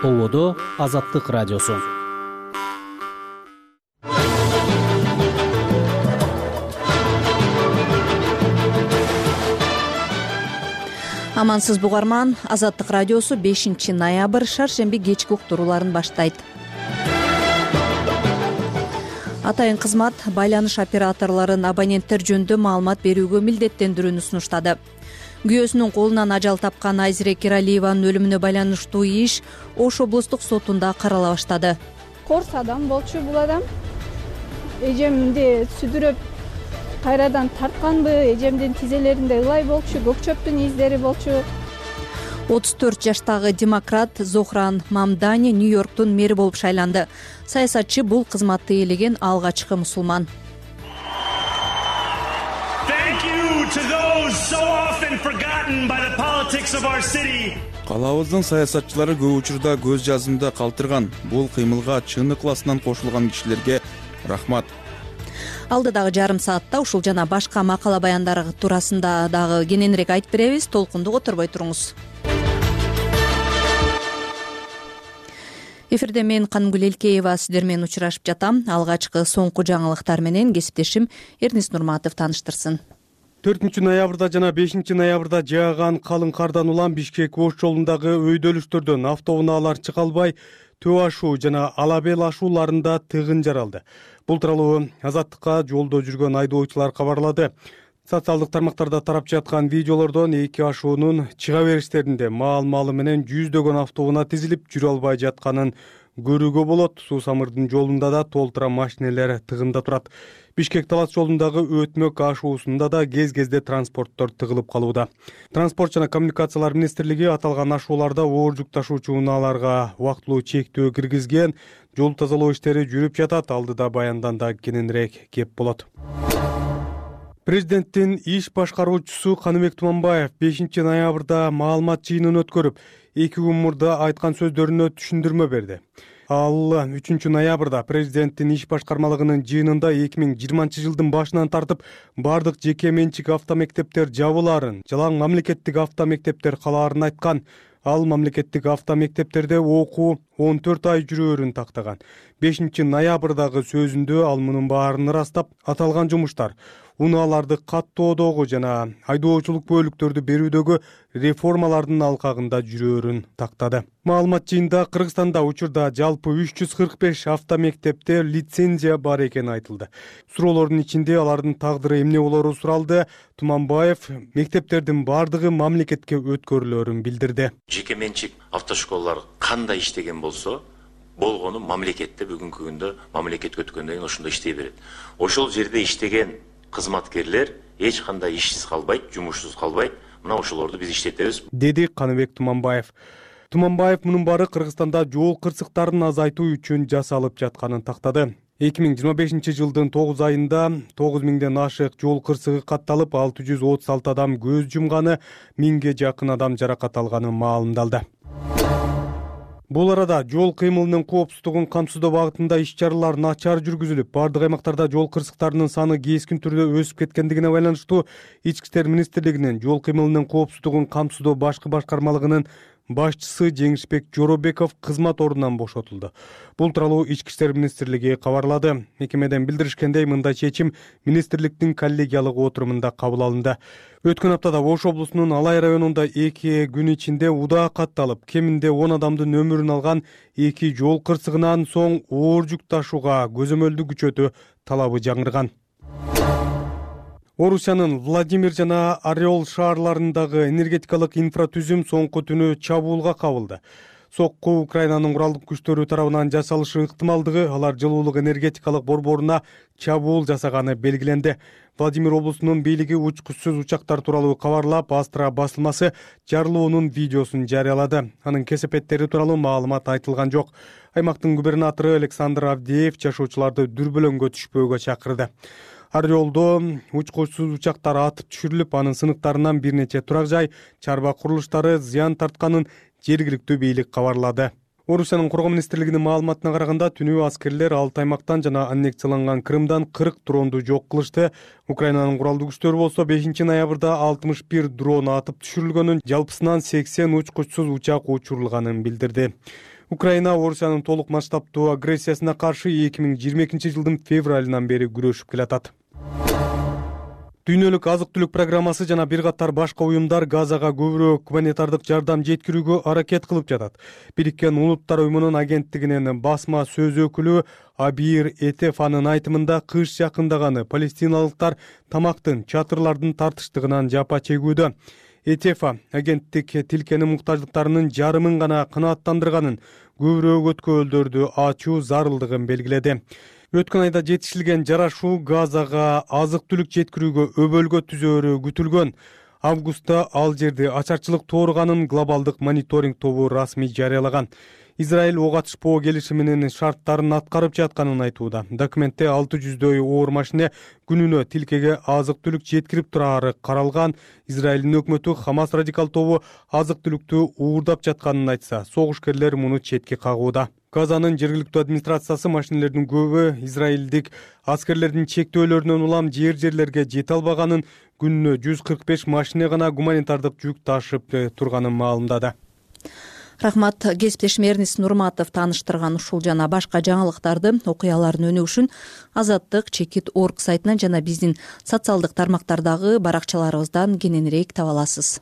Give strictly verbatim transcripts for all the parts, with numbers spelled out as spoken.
Ободо Азаттык радиосу. Амансыз бугарман, Азаттык радиосу бешинчи ноябрь шаршемби кечки уктурууларын баштайт. Атайын кызмат байланыш операторлорун абоненттер жөнүндө маалымат берүүгө милдеттендирүүнү сунуштады. Күйөөсүнүн колунан ажал тапкан Айзирек Иралиеванын өлүмүнө байланыштуу иш Ош облустук сотунда карала баштады. Корс адам болчу бул адам. Эжемди сүдүрөп кайрадан тартканбы, эжемдин тизелеринде ылай болчу, көк чөптүн издери болчу. отуз төрт жаштагы демократ Зохран Мамдани Нью-Йорктун мэри болуп шайланды. Саясатчы бул кызматты ээлеген алгачкы мусулман. Калаабыздын саясатчылары көп учурда көз жазымда калтырган. Бул кыймылга чын ыкласынан кошулган кишилерге рахмат. Алдыдагы жарым саатта ушул жана башка макала баяндары туурасында дагы кененирээк айтып беребиз. Толкунду которбой туруңуз. Эфирде мен Канымгүл Элкеева сиздер менен учурашып жатам. Алгачкы соңку жаңылыктар менен кесиптешим Эрнис Нурматов тааныштырсын. төртүнчү ноябрда жана бешинчи ноябрда жааган калың кардан улам Бишкек Ош жолундагы өйдөлүштөрдөн автоунаалар чыга албай, Төө ашуу жана Алабел ашууларында тыгын жаралды. Бул тууралуу Азаттыкка жолдо жүргөн айдоочулар кабарлады. Социалдык тармактарда тарап жаткан видеолордон эки ашуунун чыга бериштеринде маал-маалы менен жүздөгөн автоунаа тизилип жүрө албай жатканын көрүүгө болот. Суу самырдын жолунда да толтура машинелер тыгында турат. Бишкек Талас жолундагы Өтмөк ашуусунда да кез-кезде транспорттор тыгылып калууда. Транспорт жана коммуникациялар министрлиги аталган ашууларда оор жүк ташуучу унааларга убактылуу чектөө киргизген. Жол тазалоо иштери жүрүп жатат. Алдыда баянданда кененирээк кеп болот. Президенттин иш башкаруучусу Каныбек Туманбаев бешинчи ноябрда маалымат жыйынын өткөрүп, эки күн мурда айткан сөздөрүнө түшүндүрмө берди. Ал үчүнчү ноябрда президенттин иш башкармалыгынын жыйынында эки миң жыйырманчы жылдын башынан тартып бардык жеке менчик автомектептер жабылаарын, жалаң мамлекеттик автомектептер калаарын айткан. Ал мамлекеттик автомектептерде окуу он төрт ай жүрөөрүн тактаган. бешинчи ноябрдагы сөзүндө ал мунун баарын ырастап, аталган жумуштар унааларды каттоодогу жана айдоочулук бөлүктөрдү берүүдөгү реформалардын алкагында жүрөөрүн тактады. Маалымат жыйында Кыргызстанда учурда жалпы үч жүз кырк беш автомектепте лицензия бар экени айтылды. Суроолордун ичинде алардын тагдыры эмне болору суралды. Туманбаев мектептердин бардыгы мамлекетке өткөрүлөөрүн билдирди. Жеке менчик автошколалар кандай иштеген болсо, болгону мамлекетте бүгүнкү күндө мамлекетке өткөндөн кийин ошондо иштей берет. Ошол жерде иштеген кызматкерлер эч кандай ишсиз калбайт, жумушсуз калбайт. Мына ошолорду биз иштетебиз, деди Каныбек Туманбаев. Туманбаев мунун баары Кыргызстанда жол кырсыктарын азайтуу үчүн жасалып жатканын тактады. эки миң жыйырма бешинчи жылдын тогуз айында тогуз миңден ашык жол кырсыгы катталып, алты жүз отуз алты адам көз жумганы, миңге жакын адам жаракат алганы маалымдалды. Бул арада жол кыймылынын коопсуздугун камсыздоо багытында иш-чаралар начар жүргүзүлүп, бардык аймактарда жол кырсыктарынын саны кескин түрдө өсүп кеткендигине байланыштуу Ички иштер министрлигинин жол кыймылынын коопсуздугун камсыздоо башкы башкармалыгынын башчысы Жеңишбек Жоробеков кызмат ордунан бошотулду. Бул тууралуу Ички иштер министрлиги кабарлады. Мекемеден билдиришкендей, мындай чечим министрликтин коллегиялык отурумунда кабыл алынды. Өткөн аптада Ош облусунун Алай районунда эки күн ичинде удаа катталып, кеминде он адамдын өмүрүн алган эки жол кырсыгынан соң оор жүк ташууга көзөмөлдү күчөтүү талабы жаңырган. Орусиянын Владимир жана Орел шаарларындагы энергетикалык инфратүзүм соңку түнү чабуулга кабылды. Сокку Украинанын куралдык күчтөрү тарабынан жасалышы ыктымалдыгы, алар жылуулук энергетикалык борборуна чабуул жасаганы белгиленди. Владимир облусунун бийлиги учкучсуз учактар тууралуу кабарлап, Астра басылмасы жарылуунун видеосун жарыялады. Анын кесепеттери тууралуу маалымат айтылган жок. Аймактын губернатору Александр Авдеев жашоочуларды дүрбөлөңгө түшпөөгө чакырды. Орелдо учкучсуз учактар атып түшүрүлүп, анын сыныктарынан бир нече турак жай, чарба курулуштары зыян тартканын жергиликтүү бийлик кабарлады. Орусиянын коргоо министрлигинин маалыматына караганда, түнү аскерлер алты аймактан жана аннексияланган Крымдан кырк дронду жок кылышты. Украинанын куралдуу күчтөрү болсо бешинчи ноябрда алтымыш бир дрон атып түшүрүлгөнүн, жалпысынан сексен учкучсуз учак учурулганын билдирди. Украина Орусиянын толук масштабтуу агрессиясына каршы эки миң жыйырма экинчи жылдын февралынан бери күрөшүп келатат. Дүйнөлүк азык-түлүк программасы жана бир катар башка уюмдар Газага көбүрөөк гуманитардык жардам жеткирүүгө аракет кылып жатат. Бириккен Улуттар уюмунун агенттигинин басма сөз өкүлү Абир Этефанын айтымында кыш жакындаганы палестиналыктар тамактын, чатырлардын тартыштыгынан жапа чегүүдө. Этефа агенттик тилкенин муктаждыктарынын жарымын гана канааттандырганын, көбүрөөк өткөлдөрдү ачуу зарылдыгын белгиледи. Өткөн айда жетишилген жарашуу Газага азык-түлүк жеткирүүгө өбөлгө түзөөрү күтүлгөн. Августта ал жерди ачарчылык тоорганын глобалдык мониторинг тобу расмий жарыялаган. Израиль ок атышпоо келишиминин шарттарын аткарып жатканын айтууда. Документте алты жүздөй оор машине күнүнө тилкеге азык-түлүк жеткирип турары каралган. Израилдин өкмөтү Хамас радикал тобу азык-түлүктү уурдап жатканын айтса, согушкерлер муну четке кагууда. Газанын жергиликтүү администрациясы машинелердин көбү израилдик аскерлердин чектөөлөрүнөн улам жер жерлерге жете албаганын, күнүнө жүз кырк беш машине гана гуманитардык жүк ташып турганын маалымдады. Рахмат, кесиптешим Эрнис Нурматов тааныштырган ушул жана башка жаңылыктарды, окуялардын өнүгүшүн Азаттык чекит точка орг сайтынан жана биздин социалдык тармактардагы баракчаларыбыздан кененирээк таба аласыз.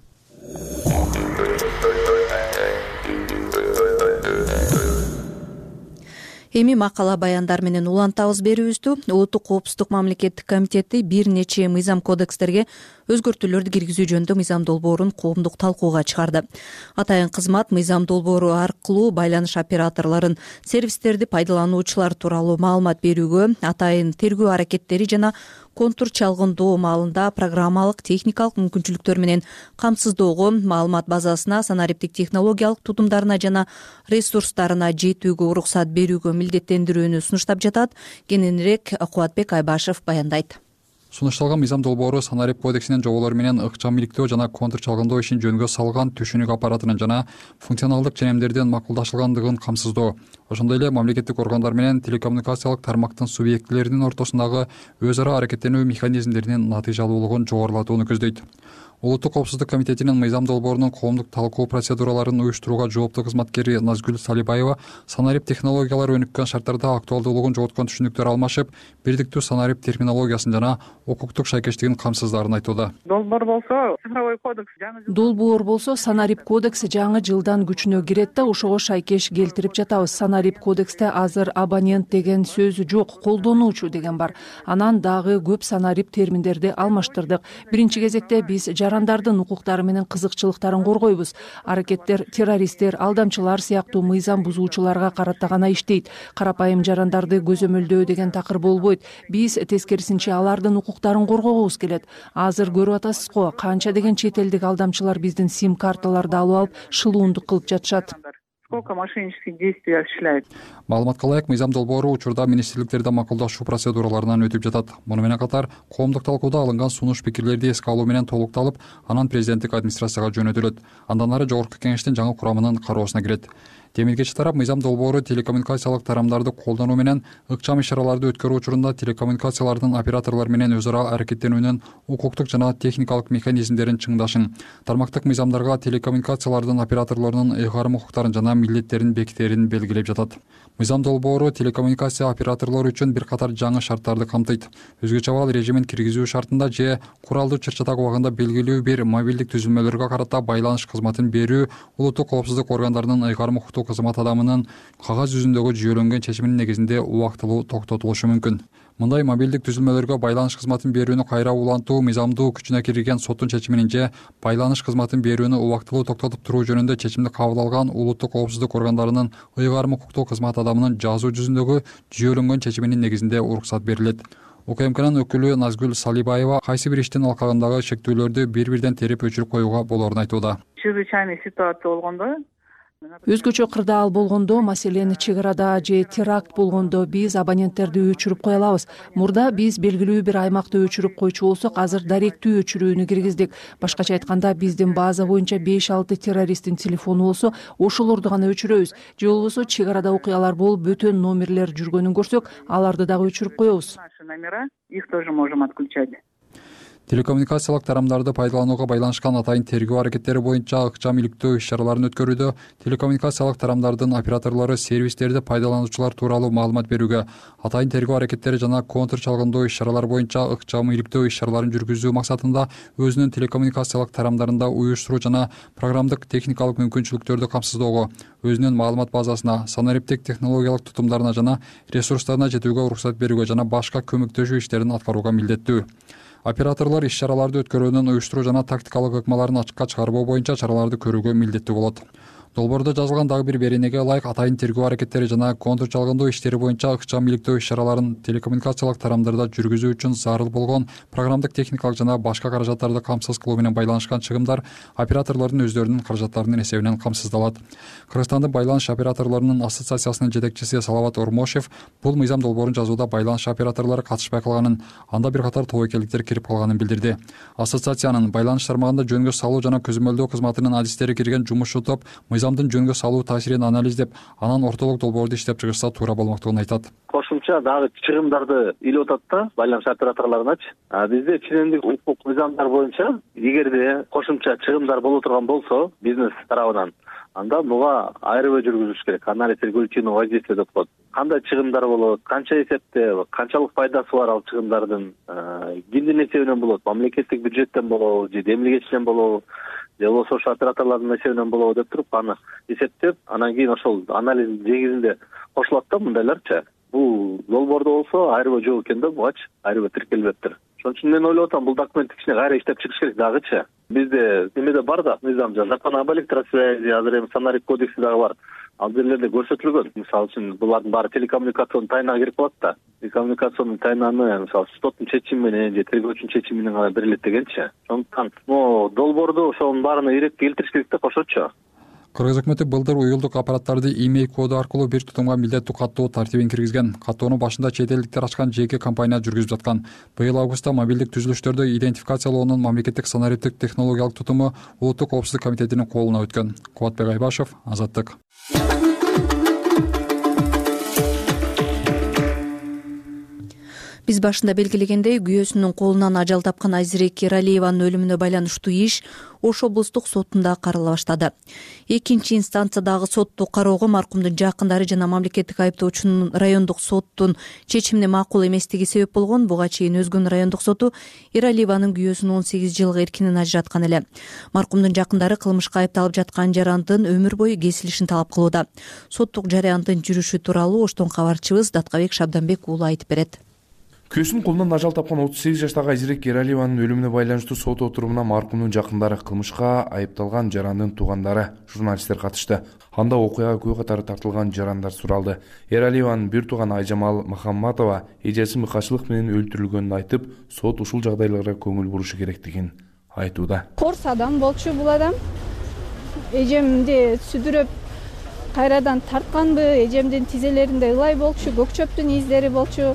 Эми макала баяндар менен улантабыз берүүбүздү. Улуттук коопсуздук мамлекеттик комитети бир нече мыйзам кодекстерге өзгөртүүлөрдү киргизүү жөнүндө мыйзам долбоорун коомдук талкууга чыгарды. Атайын кызмат мыйзам долбоору аркылуу байланыш операторлорун сервистерди пайдалануучулар тууралуу маалымат берүүгө, атайын тергөө аракеттери жана контур чалгындоо маалында программалык техникалык мүмкүнчүлүктөр менен камсыздоого, маалымат базасына, санариптик технологиялык тутумдарына жана ресурстарына жетүүгө уруксат берүүгө милдеттендирүүнү сунуштап жатат. Кененирээк Кубатбек Айбашев баяндайт. Сунушталган мыйзам долбоору санарип кодексинин жоболору менен ыкчам иликтөө жана контур чалгындоо ишин жөнгө салган түшүнүк аппаратынын жана функционалдык ченемдердин макулдашылгандыгын камсыздоо, ошондой эле мамлекеттик органдар менен телекоммуникациялык тармактын субъектилеринин ортосундагы өз ара аракеттенүү механизмдеринин натыйжалуулугун жогорулатууну көздөйт. Улуттук коопсуздук комитетинин мыйзам долбоорунун коомдук талкуу процедураларын уюштурууга жооптуу кызматкери Назгүл Салибаева санарип технологиялары өнүккөн шарттарда актуалдуулугун жоготкон түшүнүктөр алмашып, бирдиктүү санарип терминологиясын жана укуктук шайкештигин камсыздарын айтууда. Долбоор болсо цифровой кодекс жаңы Долбоор болсо санарип кодекси жаңы жылдан күчүнө кирет да, ошого шайкеш келтирип жатабыз. Санарип кодексте азыр абонент деген сөз жок, колдонуучу деген бар. Анан дагы көп санарип терминдерди алмаштырдык. Биринчи кезекте биз жарандардын укуктары менен кызыкчылыктарын коргойбуз. Аракеттер террористтер, алдамчылар сыяктуу мыйзам бузуучуларга карата гана иштейт. Карапайым жарандарды көзөмөлдөө деген такыр болбойт. Биз тескерисинче алардын укуктарын коргогубуз келет. Азыр көрүп атасыз го, канча деген чет элдик алдамчылар биздин сим карталарды алып алып шылуундук кылып жатышат. Сколько мошеннических действий осуществляет. Маалыматка ылайык, мыйзам долбоору учурда министрликтерде макулдашуу процедураларынан өтүп жатат. Муну менен катар коомдук талкууда алынган сунуш пикирлерди эске алуу менен толукталып, анан президенттик администрацияга жөнөтүлөт. Андан ары жогорку кеңештин жаңы курамынын кароосуна кирет. Демилгечи тарап мыйзам долбоору телекоммуникациялык тарамдарды колдонуу менен ыкчам иш-чараларды өткөрүү учурунда телекоммуникациялардын операторлор менен өз ара аракеттенүүнүн укуктук жана техникалык механизмдерин чыңдашын, тармактык мыйзамдарга телекоммуникациялардын операторлорунун ыйгарым укуктарын жана милдеттерин бекитерин белгилеп жатат. Мыйзам долбоору телекоммуникация операторлору үчүн бир катар жаңы шарттарды камтыйт. Өзгөчө абал режимин киргизүү шартында же куралдуу чыр-чатак убагында белгилүү бир мобилдик түзүлмөлөргө карата байланыш кызматын берүү улуттук коопсуздук органдарынын ыйгарым укуктуу кызмат адамынын кагаз жүзүндөгү жүйөлөнгөн чечиминин негизинде убактылуу токтотулушу мүмкүн. Мындай мобилдик түзүлмөлөргө байланыш кызматын берүүнү кайра улантуу мыйзамдуу күчүнө кирген соттун чечиминин же байланыш кызматын берүүнү убактылуу токтотуп туруу жөнүндө чечимди кабыл алган улуттук коопсуздук органдарынын ыйгарым укуктуу кызмат адамынын жазуу жүзүндөгү жүйөлөнгөн чечиминин негизинде уруксат берилет. УКМКнын өкүлү Назгүл Салибаева кайсы бир иштин алкагындагы чектөөлөрдү бири-бирден терип өчүрүп коюуга болоорун айтууда. Чрезвычайный ситуация болгондо Өзгөчө кырдаал болгондо, маселен чек арада же теракт болгондо биз абоненттерди өчүрүп кое алабыз. Мурда биз белгилүү бир аймакты өчүрүп койчу болсок, азыр даректүү өчүрүүнү киргиздик. Башкача айтканда, биздин база боюнча беш алты террористтин телефону болсо, ошолорду гана өчүрөбүз. Же болбосо чек арада окуялар болуп, бөтөн номерлер жүргөнүн көрсөк, аларды дагы өчүрүп коебуз. Их тоже можем отключать. телекоммуникациялык тарамдарды пайдаланууга байланышкан атайын тергөө аракеттери боюнча ыкчам иликтөө иш-чараларын өткөрүүдө телекоммуникациялык тарамдардын операторлору сервистерди пайдалануучулар тууралуу маалымат берүүгө, атайын тергөө аракеттери жана контур чалгындоо иш-чаралары боюнча ыкчам иликтөө иш-чараларын жүргүзүү максатында өзүнүн телекоммуникациялык тарамдарында уюштуруу жана программдык техникалык мүмкүнчүлүктөрдү камсыздоого, өзүнүн маалымат базасына, санариптик технологиялык тутумдарына жана ресурстарына жетүүгө уруксат берүүгө жана башка көмөктөшүү иштерин аткарууга милдеттүү. Операторлор иш-чараларды өткөрүүнүн уюштуруу жана тактикалык ыкмаларын ачыкка чыгарбоо боюнча чараларды көрүүгө милдеттүү болот. Долбоордо жазылган дагы бир беренеге ылайык атайын тергөө аракеттери жана контур чалгындоо иштери боюнча ыкчам иликтөө иш-чараларын телекоммуникациялык тарамдарда жүргүзүү үчүн зарыл болгон программдык техникалык жана башка каражаттарды камсыз кылуу менен байланышкан чыгымдар операторлордун өздөрүнүн каражаттарынын эсебинен камсыздалат. Кыргызстандын байланыш операторлорунун ассоциациясынын жетекчиси Салават Ормошев бул мыйзам долбоорун жазууда байланыш операторлору катышпай калганын, анда бир катар тобокелдиктер кирип калганын билдирди. Ассоциациянын байланыш тармагында жөнгө салуу жана көзөмөлдөө кызматынын адистери кирген жумушчу топ мыйзамдын жөнгө салуу таасирин анализдеп, анан ортолук долбоорду иштеп чыгышса туура болмоктугун айтат. Кошумча дагы чыгымдарды илип атат да байланыш операторлоруначы. Бизде ченемдик укук мыйзамдар боюнча эгерде кошумча чыгымдар боло турган болсо бизнес тарабынан, анда буга айрыбай жүргүзүш керек. Анализ регулятивного воздействия деп коет. Кандай чыгымдар болот, канча эсепте, канчалык пайдасы бар ал чыгымдардын, кимдин эсебинен болот, мамлекеттик бюджеттен болобу же демилгечтен болобу, же болбосо ошо операторлордун эсебинен болобу деп туруп аны эсептеп, анан кийин ошол анализ негизинде кошулат да мындайларчы. Бул долбоордо болсо айрыбай жок экен да, бугачы айрыбай тиркелбептир. Ошон үчүн мен ойлоп атам, бул документти кичине кайра иштеп чыгыш керек дагычы. Бизде немеде бар да, мыйзам закон об электросвязи, азыр эми санарип кодекси дагы бар. Ал жерлерде көрсөтүлгөн. Мисалы үчүн булардын баары телекоммуникацион тайнага кирип калат да. Телекоммуникацион тайнаны мисалы соттун чечими менен же тергөөчүнүн чечими менен гана берилет дегенчи. Ошондуктан могу долбоорду ошонун баарына ирет келтириш керек да кошочу. Кыргыз өкмөтү былтыр уюлдук аппараттарды имей коду аркылуу бир тутумга милдеттүү каттоо тартибин киргизген. Каттоону башында чет элдиктер ачкан жеке компания жүргүзүп жаткан. Быйыл августта мобилдик түзүлүштөрдү идентификациялоонун мамлекеттик санариптик технологиялык тутуму Улуттук коопсуздук комитетинин колуна өткөн. Кубатбек Айбашев, Азаттык. Биз башында белгилегендей, күйөөсүнүн колунан ажал тапкан Айзирек Эралиеванын өлүмүнө байланыштуу иш Ош облустук сотунда карала баштады. Экинчи инстанциядагы сотту кароого маркумдун жакындары жана мамлекеттик айыптоочунун райондук соттун чечимине макул эместиги себеп болгон. Буга чейин Өзгөн райондук соту Эралиеванын күйөөсүн он сегиз жылга эркинен ажыраткан эле. Маркумдун жакындары кылмышка айыпталып жаткан жарандын өмүр бою кесилишин талап кылууда. Соттук жарыяндын жүрүшү тууралуу Оштон кабарчыбыз Даткабек Шабданбек уулу айтып берет. Күйөөсүнүн колунан ажал тапкан отуз сегиз жаштагы Айзирек Эралиеванын өлүмүнө байланыштуу сот отурумуна маркумдун жакындары, кылмышка айыпталган жарандын туугандары, журналисттер катышты. Анда окуяга күбө катары тартылган жарандар суралды. Эралиеванын бир тууганы Айжамал Махамматова эжеси мыкачылык менен өлтүрүлгөнүн айтып, сот ушул жагдайларга көңүл бурушу керектигин айтууда. Корс адам болчу бул адам. Эжемди сүдүрөп кайрадан тартканбы, эжемдин тизелеринде ылай болчу, көк чөптүн издери болчу.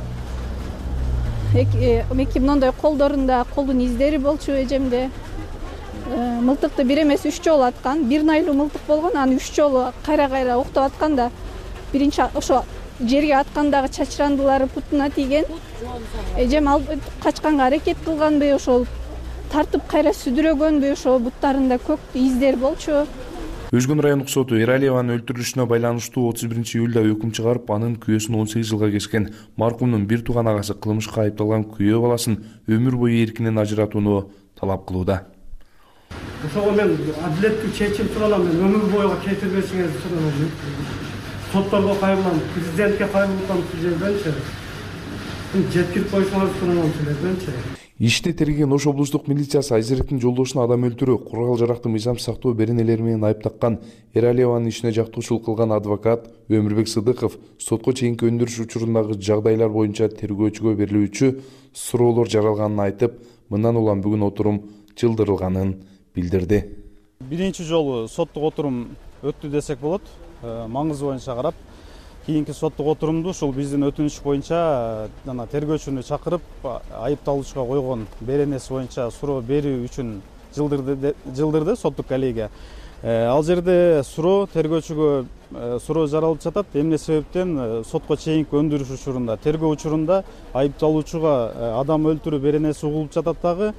Эки мындай колдорунда колдун издери болчу эжемде. Мылтыкты бир эмес үч жолу аткан, бир найлуу мылтык болгон, аны үч жолу кайра-кайра октоп атканда, биринчи ошо жерге аткандагы чачырандылары путуна тийген. Эжем алып качканга аракет кылганбы, ошол тартып кайра сүдүрөгөнбү, ошо буттарында көк издер болчу. Өзгөн райондук соту Эралиеванын өлтүрүлүшүнө байланыштуу отуз биринчи июлда өкүм чыгарып, анын күйөөсүн он сегиз жылга кескен. Маркумдун бир тууган агасы кылмышка айыпталган күйөө баласын өмүр бою эркинен ажыратууну талап кылууда. Ошого мен адилеттүү чечим суралам, мен өмүр бою кетирбесиңерди суралам. Сотторго кайрылам, президентке кайрылам силерденчи. Жеткирип койсоңор суралам силерденчи. Ишти тергеген Ош облустук милициясы Айзиректин жолдошуна адам өлтүрүү, курал жаракты мыйзам сактоо беренелери менен айып таккан Эралиеванын ишине жактоочулук кылган адвокат Өмүрбек Сыдыков сотко чейинки өндүрүш учурундагы жагдайлар боюнча тергөөчүгө берилүүчү суроолор жаралганын айтып, мындан улам бүгүн отурум жылдырылганын билдирди. Биринчи жолу соттук отурум өттү десек болот. Маңызы боюнча карап, кийинки соттук отурумду ушул биздин өтүнүч боюнча жана тергөөчүнү чакырып, айыпталуучуга койгон беренеси боюнча суроо берүү үчүн жылдырды жылдырды соттук коллегия. Ал жерде суроо тергөөчүгө суроо жаралып жатат. Эмне себептен сотко чейинки өндүрүш учурунда, тергөө учурунда айыпталуучуга адам өлтүрүү беренеси угулуп жатат дагы.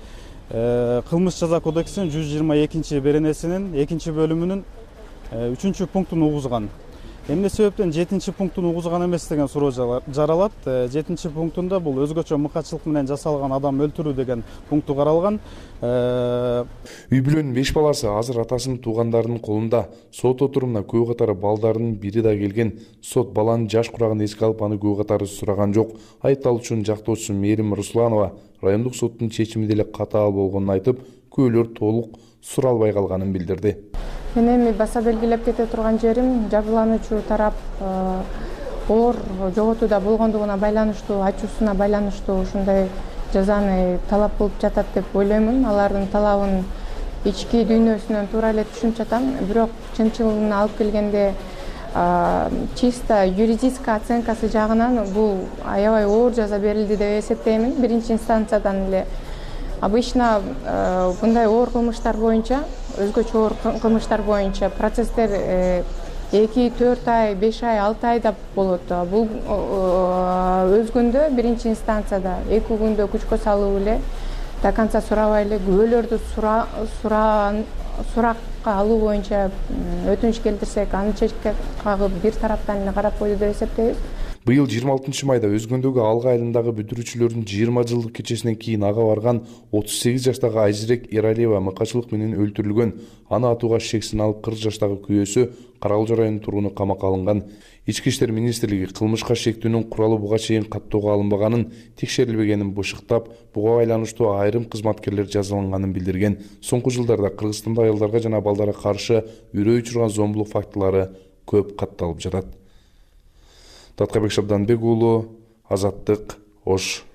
кылмыш жаза кодексинин жүз жыйырма экинчи беренесинин экинчи бөлүмүнүн үчүнчү пунктун угузган. Эмне себептен жетинчи пунктун угузган эмес деген суроо жаралат. жетинчи пунктунда бул өзгөчө мыкаачылык менен жасалган адам өлтүрүү деген пункту каралган. Үй бүлөнүн беш баласы азыр атасынын туугандарынын колунда. Сот отурумуна көө катары балдарынын бири да келген. Сот баланын жаш курагын эске алып, аны көө катары сураган жок. Айыпталуучунун жактоочусу Мээрим Русланова райондук соттун чечими деле катаал болгонун айтып, күбөлөр толук суралбай калганын билдирди. Мен эми баса белгилеп кете турган жерим, жабырлануучу тарап оор жоготууда болгондугуна байланыштуу, ачуусуна байланыштуу ушундай жазаны талап кылып жатат деп ойлоймун. Алардын талабын ички дүйнөсүнөн туура эле түшүнүп жатам. Бирок чынчылыгына алып келгенде чисто юридическая оценкасы жагынан бул аябай оор жаза берилди деп эсептеймин. Биринчи инстанциядан эле обычно мындай оор кылмыштар боюнча, өзгөчө оор кылмыштар боюнча процесстер эки төрт ай, беш ай, алты айда болот. Бул өзгөндө биринчи инстанцияда эки күндө күчкө салуу эле до конца сурабай эле күбөлөрдү суракка алуу боюнча өтүнүч келтирсек, аны чечке кагып бир тараптан эле карап койду деп эсептейбиз. Быйыл жыйырма алтынчы майда өзгөндөгү Алга айылындагы бүтүрүүчүлөрдүн жыйырма жылдык кечесинен кийин ага барган отуз сегиз жаштагы Айзирек Эралиева мыкаачылык менен өлтүрүлгөн. Аны атууга шексин алып кырк жаштагы күйөөсү Каралжы районунун тургуну камакка алынган. Ички иштер министрлиги кылмышка шектүүнүн куралы буга чейин каттоого алынбаганын, текшерилбегенин бышыктап, буга байланыштуу айрым кызматкерлер жазаланганын билдирген. Соңку жылдарда Кыргызстанда аялдарга жана балдарга каршы үрөй учурган зомбулук фактылары көп катталып жатат. Таткабек Шабданбек уулу, Азаттык, Ош.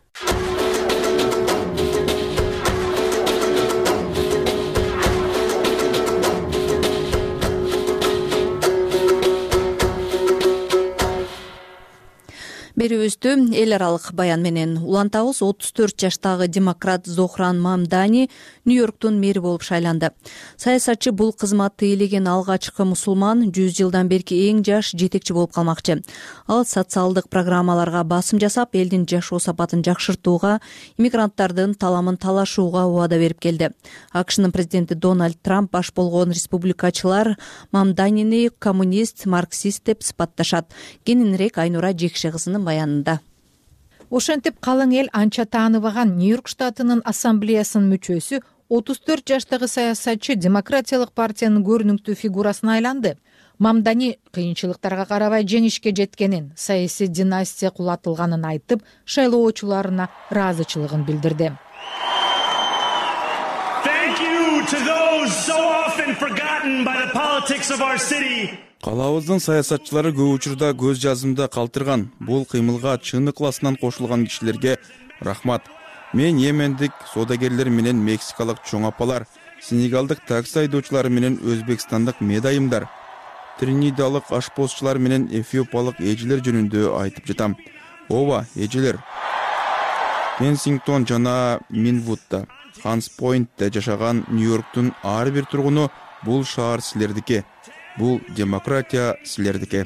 Берүүбүздү эл аралык баян менен улантабыз. отуз төрт жаштагы демократ Зохран Мамдани Нью-Йорктун мэри болуп шайланды. Саясатчы бул кызматты ээлеген алгачкы мусулман, жүз жылдан берки эң жаш жетекчи болуп калмакчы. Ал социалдык программаларга басым жасап, элдин жашоо сапатын жакшыртууга, иммигранттардын таламын талашууга убада берип келди. АКШнын президенти Дональд Трамп баш болгон республикачылар Мамданини коммунист, марксист деп сыпатташат. Кененирээк Айнура Жекше кызынын баянында. Ошентип калың эл анча тааныбаган Нью-Йорк штатынын ассамблеясынын мүчөсү отуз төрт жаштагы саясатчы демократиялык партиянын көрүнүктүү фигурасына айланды. Мамдани кыйынчылыктарга карабай жеңишке жеткенин, саясий династия кулатылганын айтып, шайлоочуларына ыраазычылыгын билдирди. Калабыздын саясатчылары көп учурда көз жазымда калтырган. Бул кыймылга чын ыкласынан кошулган кишилерге рахмат. Мен йемендик соодагерлер менен мексикалык чоң апалар, сенегалдык такси айдоочулар менен өзбекстандык медайымдар, тринидалык ашпозчулар менен эфиопиялык эжелер жөнүндө айтып жатам. Ооба, эжелер. Кенсингтон жана Минвудда, Ханс-Пойнтте жашаган Нью-Йорктун ар бир тургуну бул шаар силердики. Бул демократия силердики.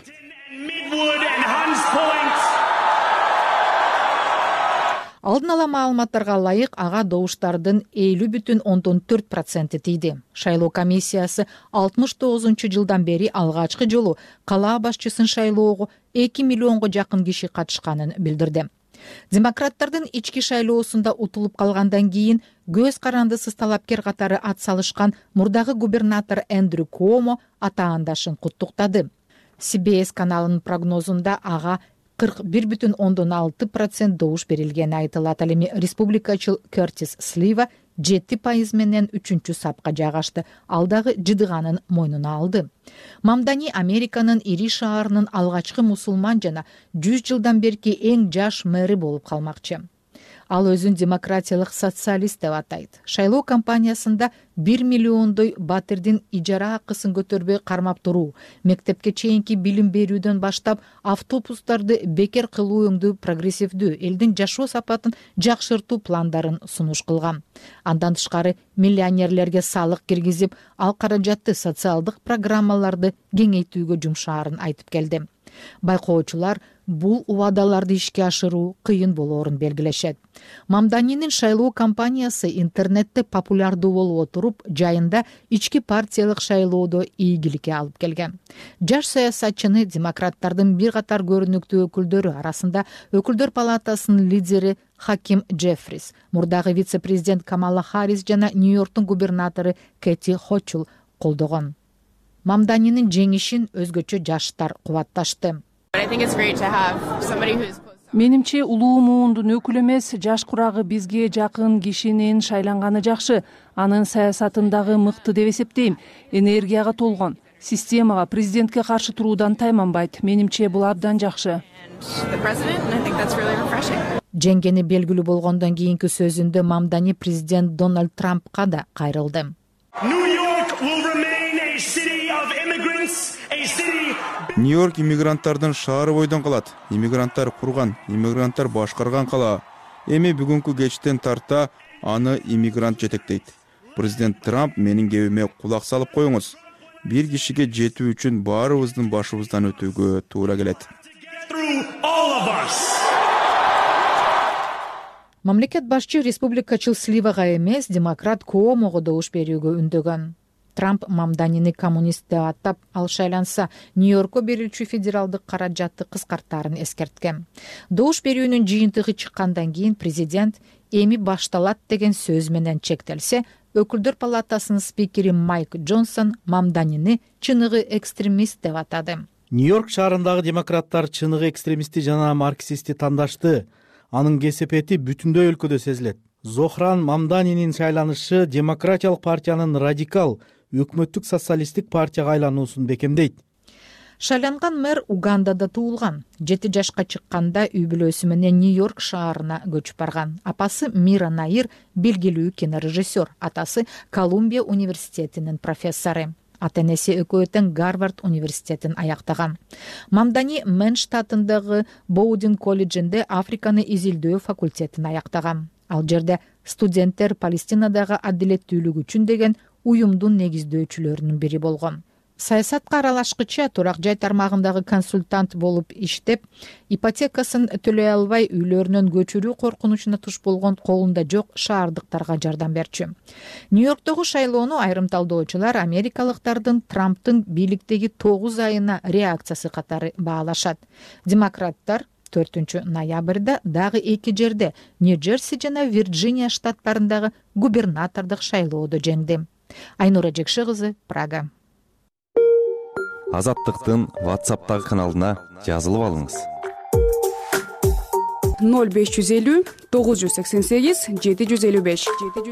Алдын ала маалыматтарга ылайык ага добуштардын элүү бүтүн ондон төрт проценти тийди. Шайлоо комиссиясы алтымыш тогузунчу жылдан бери алгачкы жолу кала башчысын шайлоого эки миллионго жакын киши катышканын билдирди. Демократтардын ички шайлоосунда утулуп калгандан кийин көз карандысыз талапкер катары ат салышкан мурдагы губернатор Эндрю Куомо атаандашын куттуктады. Си Би Эс каналынын прогнозунда ага кырк бир бүтүн ондон алты процент добуш берилгени айтылат. Ал эми республикачыл Кертис Слива жети пайыз менен үчүнчү сапка жайгашты. Ал дагы жыдыганын мойнуна алды. Мамдани Американын ири шаарынын алгачкы мусулман жана жүз жылдан берки эң жаш мэри болуп калмакчы. Ал өзүн демократиялык социалист деп атайт. Шайлоо кампаниясында бир миллиондой батирдин ижара акысын көтөрбөй кармап туруу, мектепке чейинки билим берүүдөн баштап автобустарды бекер кылуу өңдүү прогрессивдүү, элдин жашоо сапатын жакшыртуу пландарын сунуш кылган. Андан тышкары миллионерлерге салык киргизип, ал каражатты социалдык программаларды кеңейтүүгө жумшаарын айтып келди. Байкоочулар бул убадаларды ишке ашыруу кыйын болоорун белгилешет. Мамданинин шайлоо кампаниясы интернетте популярдуу болуп отуруп, жайында ички партиялык шайлоодо ийгиликке алып келген. Жаш саясатчыны демократтардын бир катар көрүнүктүү өкүлдөрү арасында өкүлдөр палатасынын лидери Хаким Джеффрис, мурдагы вице-президент Камала Харрис жана Нью-Йорктун губернатору Кэти Хочул колдогон. Мамданинин жеңишин өзгөчө жаштар кубатташты. Менимче улуу муундун өкүлү эмес, жаш курагы бизге жакын кишинин шайланганы жакшы. Анын саясатындагы мыкты деп эсептейм. Энергияга толгон. Системага, президентке каршы туруудан тайманбайт. Менимче бул абдан жакшы. Жеңгени белгилүү болгондон кийинки сөзүндө Мамдани президент Дональд Трампка да кайрылды. Нью-Йорк иммигранттардын шаары бойдон калат. Иммигранттар курган, иммигранттар башкарган кала. Эми бүгүнкү кечтен тарта аны иммигрант жетектейт. Президент Трамп менин кебиме кулак салып коюңуз. Бир кишиге жетүү үчүн баарыбыздын башыбыздан өтүүгө туура келет. Мамлекет башчы республикачыл Сливага эмес, демократ Куомого добуш берүүгө үндөгөн. Трамп Мамданини коммунист деп атап, ал шайланса Нью-Йоркко берилчү федералдык каражатты кыскартаарын эскерткен. Добуш берүүнүн жыйынтыгы чыккандан кийин президент эми башталат деген сөз менен чектелсе, өкүлдөр палатасынын спикери Майк Джонсон Мамданини чыныгы экстремист деп атады. Нью-Йорк шаарындагы демократтар чыныгы экстремисти жана марксистти тандашты. Анын кесепети бүтүндөй өлкөдө сезилет. Зохран Мамданинин шайланышы демократиялык партиянын радикал өкмөттүк социалисттик партияга айлануусун бекемдейт. Шайланган мэр Угандада туулган. Жети жашка чыкканда үй бүлөсү менен Нью-Йорк шаарына көчүп барган. Апасы Мира Наир белгилүү кинорежиссер, атасы Колумбия университетинин профессору. Ата-энеси экөө тең Гарвард университетин аяктаган. Мамдани Мэн штатындагы Боудин колледжинде Африканы изилдөө факультетин аяктаган. Ал жерде студенттер Палестинадагы адилеттүүлүк үчүн деген уюмдун негиздөөчүлөрүнүн бири болгон. Саясатка аралашкыча турак жай тармагындагы консультант болуп иштеп, ипотекасын төлөй албай үйлөрүнөн көчүрүү коркунучуна туш болгон колунда жок шаардыктарга жардам берчү. Нью-Йорктогу шайлоону айрым талдоочулар америкалыктардын Трамптын бийликтеги тогуз айына реакциясы катары баалашат. Демократтар төртүнчү ноябрда дагы эки жерде Нью-Джерси жана Вирджиния штаттарындагы губернатордук шайлоодо жеңди. Айнура Жекши кызы, Прага. Азаттыктын WhatsApp'тагы каналына жазылып алыңыз. ноль беш жүз элүү тогуз жүз сексен сегиз жети жүз элүү беш.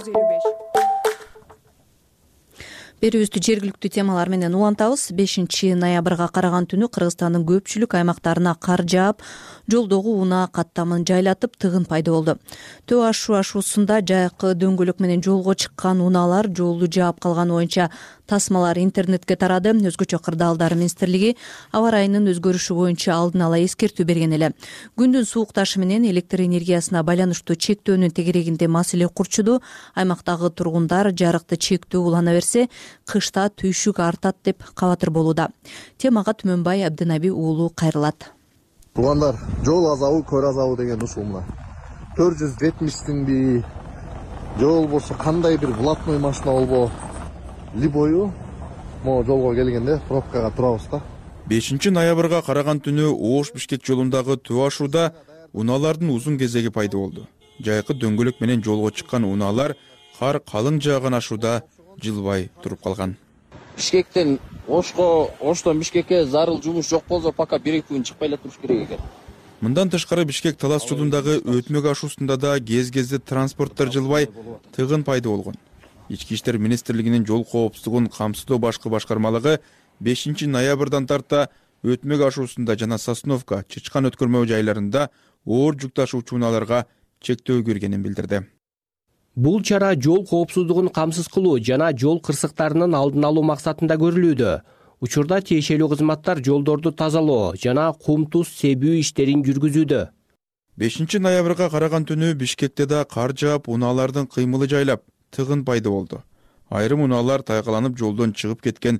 Берүүбүздү жергиликтүү темалар менен улантабыз. бешинчи ноябрга караган түнү Кыргызстандын көпчүлүк аймактарына кар жаап, жолдогу унаа каттамын жайлатып, тыгын пайда болду. Төө Ашу ашуусунда жайкы дөңгөлөк менен жолго чыккан унаалар жолду жаап калганы боюнча тасмалар интернетке тарады. Өзгөчө Кырдаалдар министрлиги аба ырайынын өзгөрүшү боюнча алдын ала эскертүү берген эле. Күндүн суукташы менен электр энергиясына байланыштуу чектөөнүн тегерегинде маселе курчуду. Аймактагы тургундар жарыкты чектөө улана берсе, кышта түйшүк артат деп кабатыр болууда. Темага Түмөнбай Абдынаби уулу кайрылат. Туугандар, жол азабы, көр азабы деген ушул мына. төрт жүз жетимиштиңби же болбосо кандай бир блатной машина болбо, либою могу жолго келгенде пробкага турабыз да. бешинчи ноябрга караган түнү Ош-Бишкек жолундагы Төө Ашууда унаалардын узун кезеги пайда болду. Жайкы дөңгөлөк менен жолго чыккан унаалар кар калың жааган Ашууда жылбай туруп калган. Бишкектен Ошко, Оштон Бишкекке зарыл жумуш жок болсо, пока бир-эки күн чыкпай эле туруш керек экен. Мындан тышкары Бишкек Талас жолундагы Өтмөк ашуусунда да кез-кезде транспорттор жылбай тыгын пайда болгон. Ички иштер министрлигинин жол коопсуздугун камсыздоо башкы башкармалыгы бешинчи ноябрдан тарта Өтмөк ашуусунда жана Сосновка, Чычкан өткөрмө жайларында оор жүк ташуучу унааларга чектөө киргенин билдирди. Бул чара жол коопсуздугун камсыз кылуу жана жол кырсыктарынын алдын алуу максатында көрүлүүдө. Учурда тиешелүү кызматтар жолдорду тазалоо жана кум туз себүү иштерин жүргүзүүдө. бешинчи ноябрга караган түнү Бишкекте да кар жаап, унаалардын кыймылы жайлап, тыгын пайда болду. Айрым унаалар тайгаланып жолдон чыгып кеткен,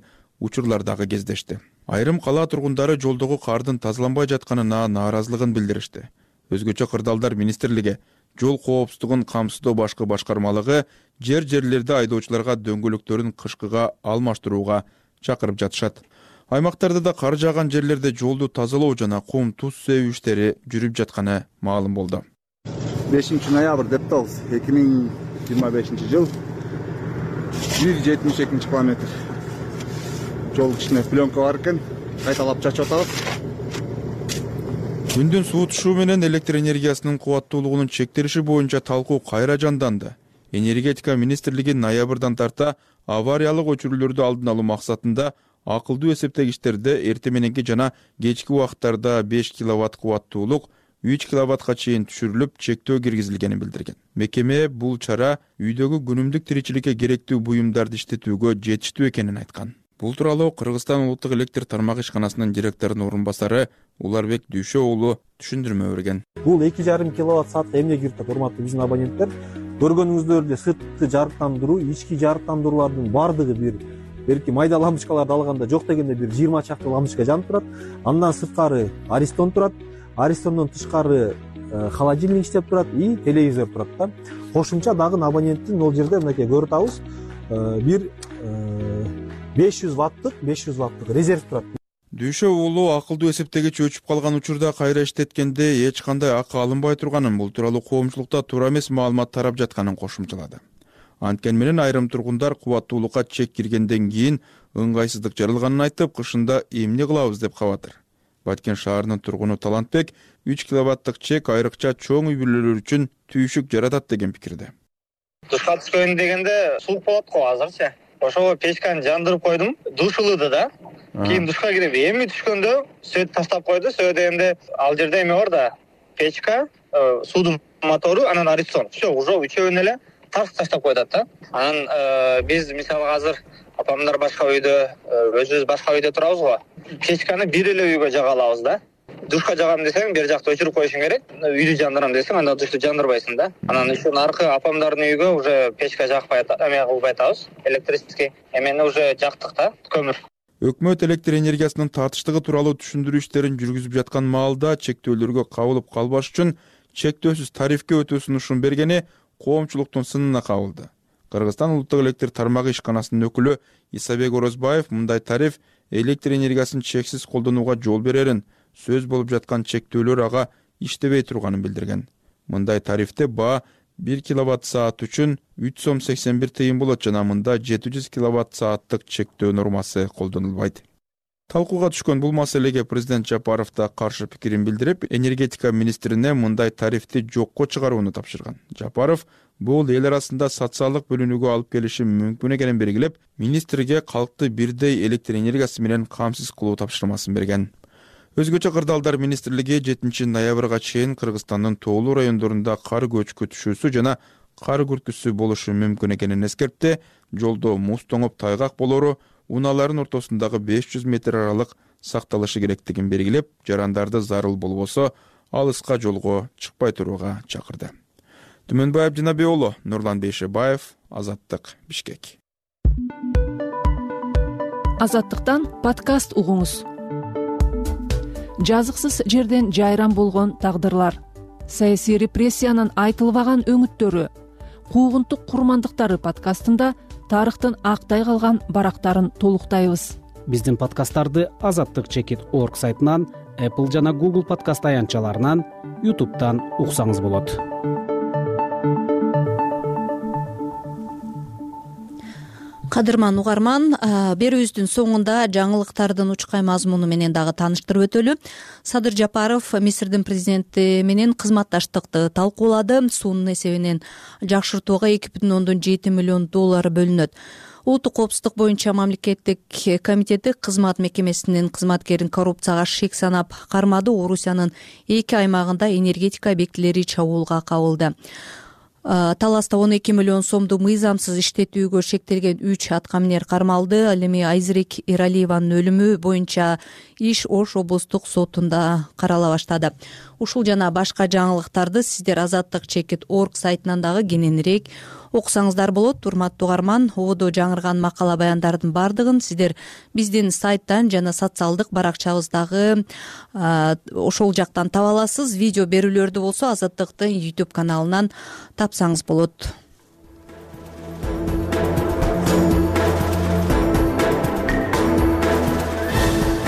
учурлар дагы кездешти. Айрым кала тургундары жолдогу кардын тазаланбай жатканына нааразылыгын билдиришти. Өзгөчө кырдаалдар министрлиги жол коопсуздугун камсыздоо башкы башкармалыгы жер жерлерде айдоочуларга дөңгөлөктөрүн кышкыга алмаштырууга чакырып жатышат. Аймактарда да кар жааган жерлерде жолду тазалоо жана кум туз себүү иштери жүрүп жатканы маалым болду. бешинчи ноябрь дептабыз эки миң жыйырма бешинчи жыл жүз жетимиш экинчи километр жол кичине пленка бар экен, кайталап чачып атабыз. Күндүн суутушуу менен электр энергиясынын кубаттуулугунун чектелиши боюнча талкуу кайра жанданды. Энергетика министрлиги ноябрдан тарта авариялык өчүрүүлөрдү алдын алуу максатында акылдуу эсептегичтерде эрте мененки жана кечки убакыттарда беш киловатт кубаттуулук үч киловаттка чейин түшүрүлүп, чектөө киргизилгенин билдирген. Мекеме бул чара үйдөгү күнүмдүк тиричиликке керектүү буюмдарды иштетүүгө жетиштүү экенин айткан. Бул тууралуу Кыргызстан улуттук электр тармагы ишканасынын директорунун орун басары Уларбек Дүйшө уулу түшүндүрмө берген. Бул эки жарым киловатт саатка эмне кирип атат, урматтуу биздин абоненттер? Көргөнүңүздөр эле сыртты жарыктандыруу, ички жарыктандыруулардын бардыгы бир берки майда лампочкаларды алганда жок дегенде бир жыйырма чакты лампочка жанып турат. Андан сырткары Аристон турат. Аристондон тышкары холодильник иштеп турат и телевизор турат да. Кошумча дагы абоненттин ол жерде мынакей көрүп атабыз, бир беш жүз ваттык, беш жүз ваттык резерв турат. Дүйшө уулу акылдуу эсептегич өчүп калган учурда кайра иштеткенде эч кандай акы алынбай турганын, бул тууралуу коомчулукта туура эмес маалымат тарап жатканын кошумчалады. Анткени менен айрым тургундар кубаттуулукка чек киргенден кийин ыңгайсыздык жаралганын айтып, кышында эмне кылабыз деп кабатыр. Баткен шаарынын тургуну Талантбек үч киловаттык чек айрыкча чоң үй бүлөлөр үчүн түйшүк жаратат деген пикирде. Душка түшкөн дегенде суук болот го азырчы. Ошого печканы жандырып койдум, душ ылыды да. Кийин душка кирип эми түшкөндө сөт таштап койду. Сөө дегенде ал жерде эме бар да, печка, суудун мотору, анан Аристон. Всё, уже үчөөнү эле тарс таштап койдат да. Анан биз мисалы азыр апамдар башка үйдө, өзүбүз башка үйдө турабыз го. Печканы бир эле үйгө жага алабыз да. Душка жагам десең, бер жакты өчүрүп коюшуң керек. Үйдү жандырам десең, анда душту жандырбайсың да. Анан үчүн аркы апамдардын үйгө уже печка жакпай атат, эме кылбай атабыз. Электрический эмени уже жактык да, көмүр. Өкмөт электр энергиясынын тартыштыгы тууралуу түшүндүрүү иштерин жүргүзүп жаткан маалда чектөөлөргө кабылып калбаш үчүн чектөөсүз тарифке өтүү сунушун бергени коомчулуктун сынына кабылды. Кыргызстан улуттук электр тармагы ишканасынын өкүлү Исабек Орозбаев мындай тариф электр энергиясын чексиз колдонууга жол берерин, сөз болуп жаткан чектөөлөр ага иштебей турганын билдирген. Мындай тарифте баа бир киловатт саат үчүн үч сом сексен бир тыйын болот жана мында жети жүз киловатт сааттык чектөө нормасы колдонулбайт. Талкууга түшкөн бул маселеге президент Жапаров да каршы пикирин билдирип, энергетика министрине мындай тарифти жокко чыгарууну тапшырган. Жапаров бул эл арасында социалдык бөлүнүүгө алып келиши мүмкүн экенин белгилеп, министрге калкты бирдей электр энергиясы менен камсыз кылуу тапшырмасын берген. Өзгөчө кырдаалдар министрлиги жетинчи ноябрга чейин Кыргызстандын тоолуу райондорунда кар көчкү түшүүсү жана кар күркүсү болушу мүмкүн экенин эскертти. Жолдо муз тоңуп тайгак болору, унаалардын ортосундагы беш жүз метр аралык сакталышы керектигин белгилеп, жарандарды зарыл болбосо алыска жолго чыкпай турууга чакырды. Түмөнбаев Жанабек уулу, Нурлан Бейшебаев, Азаттык, Бишкек. Азаттыктан подкаст угуңуз. Жазыксыз жерден жайран болгон тагдырлар, саясий репрессиянын айтылбаган өңүттөрү, куугунтук курмандыктары подкастында тарыхтын актай калган барактарын толуктайбыз. Биздин подкасттарды азаттык чекит точка орг сайтынан, Apple жана Google подкаст аянтчаларынан, YouTube'дан уксаңыз болот. Кадырман угарман, берүүбүздүн соңунда жаңылыктардын учкай мазмуну менен дагы тааныштырып өтөлү. Садыр Жапаров Мисирдин президенти менен кызматташтыкты талкуулады. Суунун эсебинен жакшыртууга эки бүтүн ондон жети миллион доллар бөлүнөт. Улуттук коопсуздук боюнча мамлекеттик комитети кызмат мекемесинин кызматкерин коррупцияга шек санап кармады. Орусиянын эки аймагында энергетика объектилери чабуулга кабылды. Таласта он эки миллион сомду мыйзамсыз иштетүүгө шектелген үч аткаминер кармалды. Ал эми Айзирек Эралиеванын өлүмү боюнча иш Ош облустук сотунда карала баштады. Ушул жана башка жаңылыктарды сиздер азаттык чекит точка орг сайтынан дагы кененирээк окусаңыздар болот. Урматтуу угарман, ободо жаңырган макала баяндардын баардыгын сиздер биздин сайттан жана социалдык баракчабыздагы ошол жактан таба аласыз. Видео берүүлөрдү болсо Азаттыктын YouTube каналынан тапсаңыз болот.